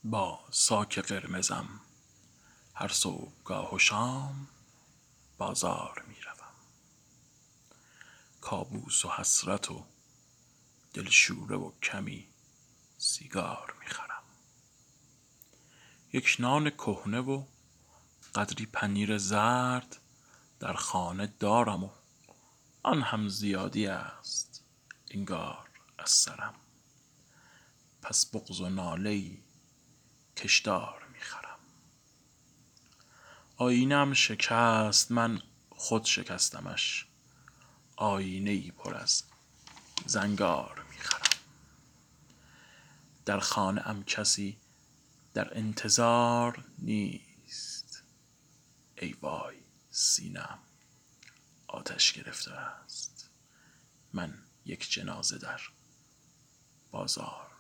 با ساک قرمزم هر صبحگاه و شام بازار می روم. کابوس و حسرت و دلشوره و کمی سیگار می خرم. یک نان کهنه و قدری پنیر زرد در خانه دارم و آن هم زیادی است انگار از سرم. پس بغض و ناله‌ای کشدار می خرم. آینه‌ام شکست، من خود شکستمش. آینه‌ای پر از زنگار می خرم. در خانه ام کسی در انتظار نیست. ای وای، سینه‌ام آتش گرفته است. من یک جنازه در بازار